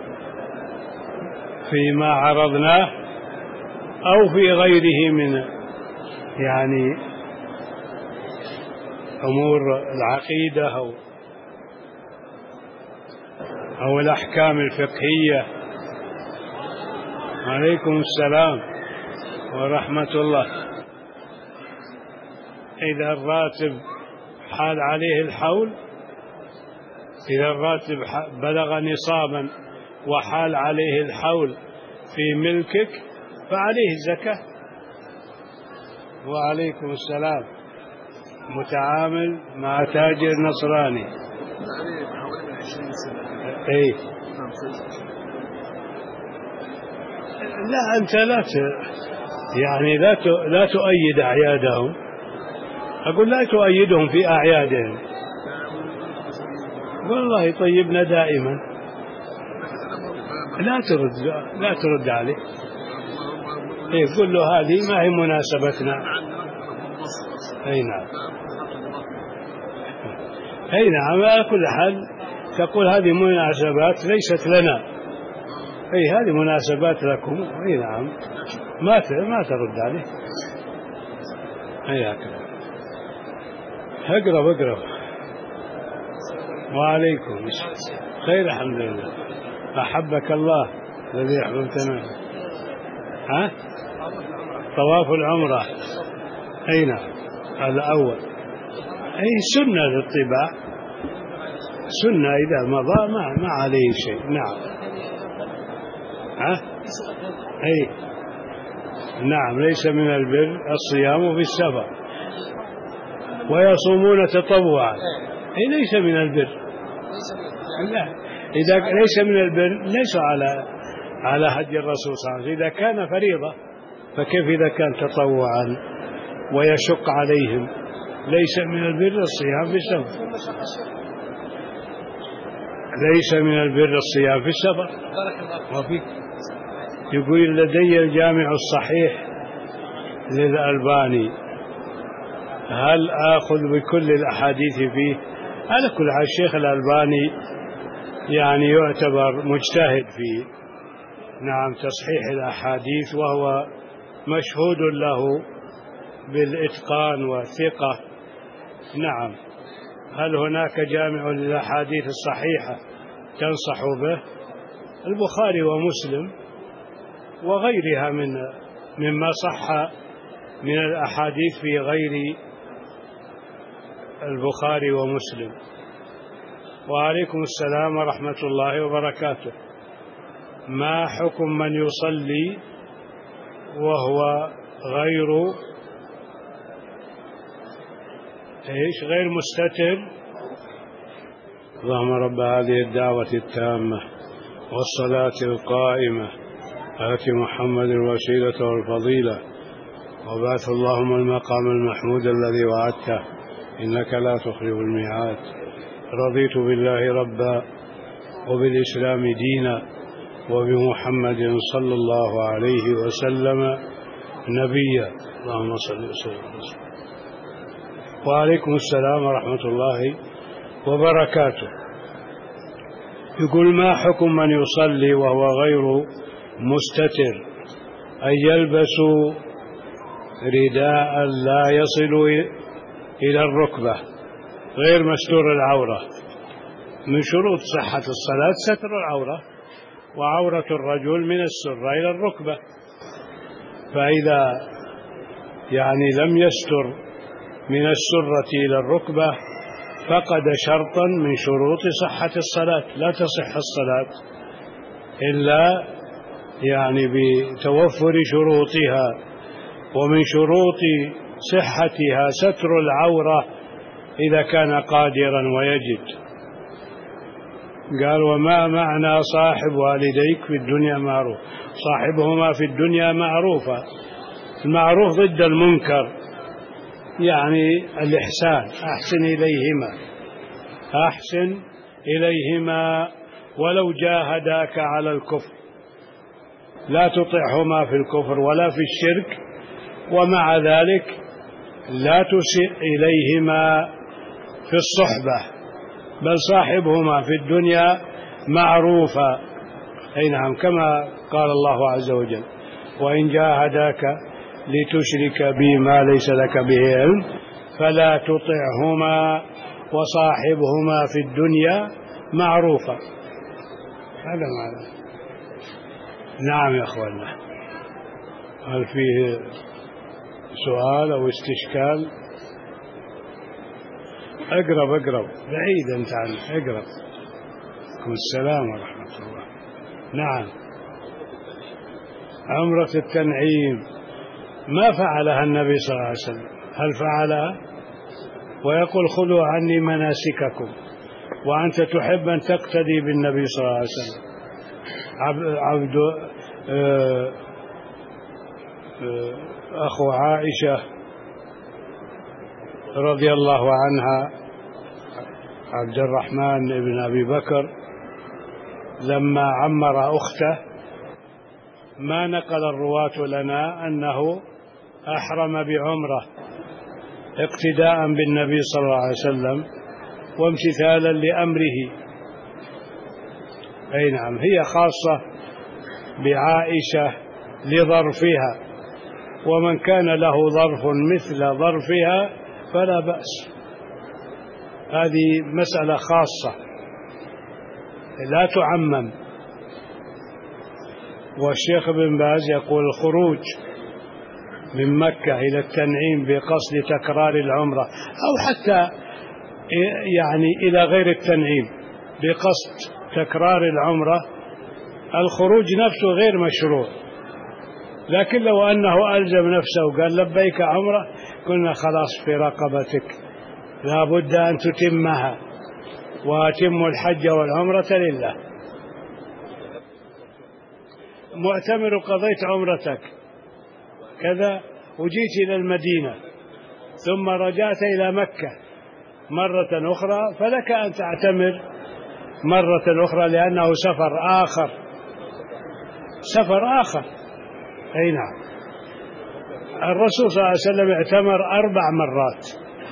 فيما عرضناه أو في غيره من يعني أمور العقيدة أو الأحكام الفقهية. عليكم السلام ورحمة الله. إذا الراتب حال عليه الحول، إذا الراتب بلغ نصابا وحال عليه الحول في ملكك فعليه الزكاة. وعليكم السلام. متعامل مع تاجر نصراني. اي لا، أنت لا تؤيد أعيادهم. أقول لا تؤيدهم في أعيادهم. والله طيبنا دائما. لا ترد عليه. قل له هذه ما هي مناسبتنا. أي نعم. على كل حال تقول هذه مناسبات ليست لنا. هذه مناسبات لكم. نعم. ما ترد عليه. هكذا. اقرب. وعليكم خير، الحمد لله. أحبك الله الذي أحببتنا. طواف العمرة. نعم. الأول سنة للطباع، سنة إذا مضى ما عليه شيء. نعم. نعم. ليس من البر الصيام في السفر ويصومون تطوعا. ليس من البر. لا، إذا ليس من البر ليس على هدي الرسول صلى الله عليه وسلم. إذا كان فريضة فكيف إذا كان تطوعا ويشق عليهم؟ ليس من البر الصيام في السفر. ليس من البر الصيام في السفر. وفيك يقول لدي الجامع الصحيح للألباني، هل آخذ بكل الأحاديث فيه؟ على كل حال الشيخ الألباني يعني يعتبر مجتهد في تصحيح الأحاديث، وهو مشهود له بالإتقان والثقة. نعم. هل هناك جامع للأحاديث الصحيحة تنصح به؟ البخاري ومسلم وغيرها مما صح من الأحاديث في غير البخاري ومسلم. وعليكم السلام ورحمة الله وبركاته. ما حكم من يصلي وهو غير مستتر؟ اللهم رب هذه الدعوة التامة والصلاة القائمة آت محمد الوسيلة والفضيلة وبعث اللهم المقام المحمود الذي وعدته إنك لا تخلف الميعاد. رضيت بالله ربا وبالإسلام دينا وبمحمد صلى الله عليه وسلم نبيا. اللهم صل وسلم. وعليكم السلام ورحمة الله وبركاته. يقول: ما حكم من يصلي وهو غير مستتر أن يلبس رداء لا يصل إلى الركبة غير مستور العورة؟ من شروط صحة الصلاة ستر العورة، وعورة الرجل من السرة إلى الركبة، فإذا لم يستر من السرة إلى الركبة فقد شرطا من شروط صحة الصلاة. لا تصح الصلاة إلا بتوفر شروطها، ومن شروط صحتها ستر العورة إذا كان قادرا ويجد. قال: وما معنى صاحب والديك في الدنيا معروف؟ صاحبهما في الدنيا معروفة. المعروف ضد المنكر، الإحسان. أحسن إليهما ولو جاهداك على الكفر، لا تطعهما في الكفر ولا في الشرك، ومع ذلك لا تسئ إليهما في الصحبة، بل صاحبهما في الدنيا معروفا. أي نعم، كما قال الله عز وجل: وإن جاهداك لتشرك بي ما ليس لك به علم فلا تطعهما وصاحبهما في الدنيا معروفا. هذا معنى. نعم يا أخوانا، هل فيه سؤال أو استشكال؟ اقرب بعيد أنت عنه، اقرب. عليكم السلام ورحمة الله. نعم. عمرة التنعيم ما فعلها النبي صلى الله عليه وسلم؟ هل فعلها؟ ويقول: خذوا عني مناسككم، وأنت تحب أن تقتدي بالنبي صلى الله عليه وسلم. أخو عائشة رضي الله عنها عبد الرحمن بن أبي بكر لما عمر أخته ما نقل الرواة لنا أنه أحرم بعمرة اقتداء بالنبي صلى الله عليه وسلم وامتثالا لأمره. أي نعم، هي خاصة بعائشة لظرفها، ومن كان له ظرف مثل ظرفها فلا بأس. هذه مسألة خاصة لا تعمم. والشيخ ابن باز يقول: الخروج من مكة إلى التنعيم بقصد تكرار العمرة، أو حتى إلى غير التنعيم بقصد تكرار العمرة، الخروج نفسه غير مشروع. لكن لو أنه ألزم نفسه وقال: لبيك عمرة، قلنا خلاص في رقبتك، لا بد أن تتمها، وأتم الحج والعمرة لله. مؤتمر قضيت عمرتك كذا وجيت إلى المدينة ثم رجعت إلى مكة مرة أخرى، فلك أن تعتمر مرة أخرى، لأنه سفر آخر. أي نعم. الرسول صلى الله عليه وسلم اعتمر 4 مرات،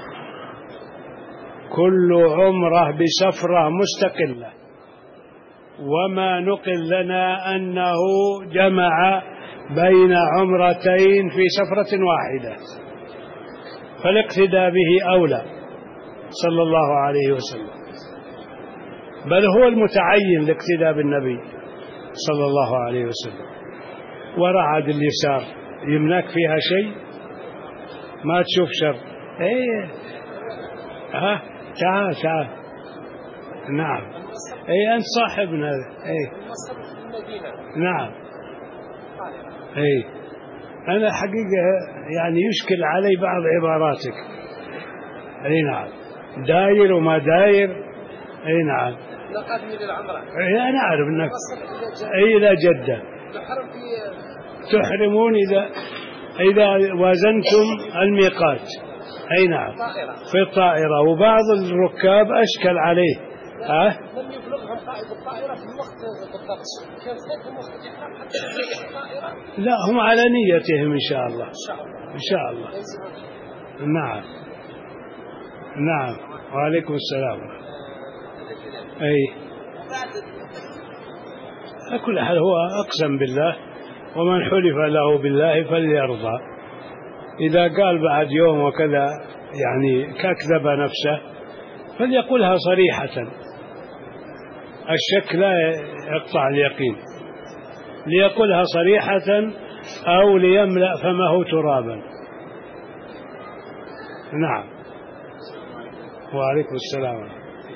كل عمره بسفرة مستقلة، وما نقل لنا أنه جمع بين عمرتين في سفرة واحدة، فالاقتداء به أولى صلى الله عليه وسلم، بل هو المتعين الاقتداء بالنبي صلى الله عليه وسلم. ورعد اليسار يمنعك فيها شيء؟ ما تشوف شر. ايه ها تعال تعال. نعم ايه انت صاحبنا. ايه نعم ايه. انا حقيقة يعني يشكل علي بعض عباراتك. اي نعم داير وما داير. اي نعم اي انا اعرف انك اي الى جدة تحرمون اذا وازنتم الميقات. اي نعم في الطائرة. وبعض الركاب اشكل عليه لم يبلغهم قائد الطائرة في الوقت بالضبط، كان صوتهم وقت الإحرام حتى في الطائرة. لا هم على نيتهم إن شاء الله. إن شاء الله. نعم نعم. وعليكم السلام. أي على كل حال هو أقسم بالله، ومن حلف له بالله فليرضى. إذا قال بعد يوم وكذا يعني كذب نفسه فليقولها صريحة، الشك لا يقطع اليقين، ليقولها صريحة أو ليملأ فمه ترابا. نعم. وعليكم السلام.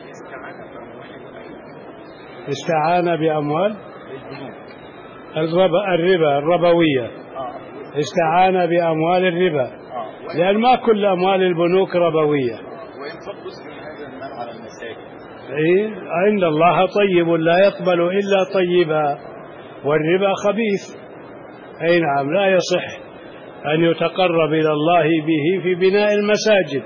استعان بأموال الربا الربوية، استعان بأموال الربا، لأن ما كل أموال البنوك ربوية. إيه؟ عند الله طيب لا يقبل إلا طيبا، والربا خبيث. أي نعم لا يصح أن يتقرب إلى الله به في بناء المساجد.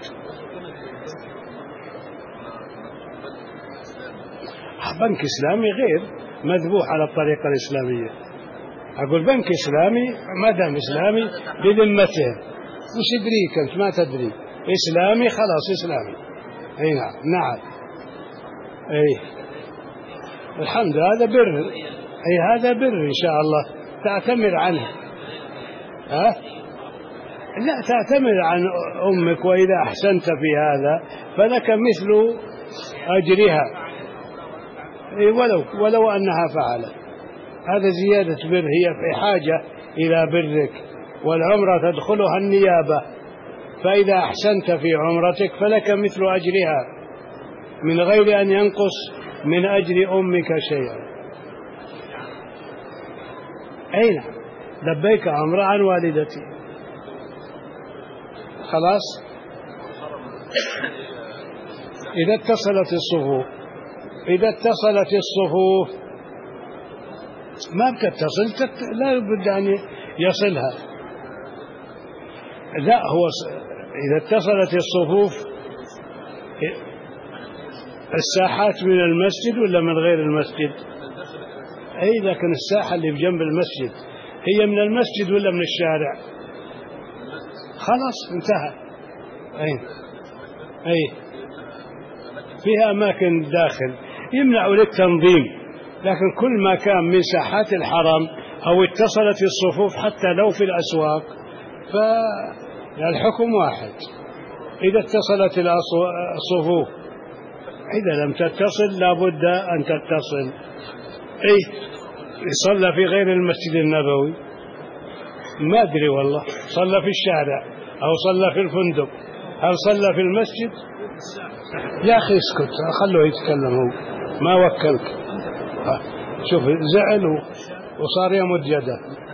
بنك إسلامي غير مذبوح على الطريقة الإسلامية. أقول بنك إسلامي ما دام إسلامي بذمته، مش يدريك أنت ما تدري إسلامي خلاص إسلامي. أي نعم نعم. أي الحمد لله هذا بر. أي هذا بر إن شاء الله تعتمر عنه. لا تعتمر عن أمك، وإذا أحسنت في هذا فلك مثل أجرها ولو أنها فعلت. هذا زيادة بر، هي في حاجة إلى برك، والعمرة تدخلها النيابة، فإذا أحسنت في عمرتك فلك مثل أجرها من غير أن ينقص من أجر أمك شيئا. أين لبيك عمرة عن والدتي خلاص. إذا اتصلت الصفوف ما بتتصل لا بد أن يصلها. لا هو إذا اتصلت الصفوف الساحات من المسجد ولا من غير المسجد؟ أي لكن الساحة اللي بجنب المسجد هي من المسجد ولا من الشارع؟ خلاص انتهى. أي فيها أماكن داخل يمنع لك تنظيم، لكن كل ما كان من ساحات الحرم أو اتصلت الصفوف حتى لو في الأسواق فالحكم واحد. إذا اتصلت الصفوف، إذا لم تتصل لابد أن تتصل. صلى في غير المسجد النبوي ما أدري والله، صلى في الشارع أو صلى في الفندق، هل صلى في المسجد؟ يا أخي اسكت خلوه يتكلم، هو ما وكلك. شوف زعل وصار يمد يده.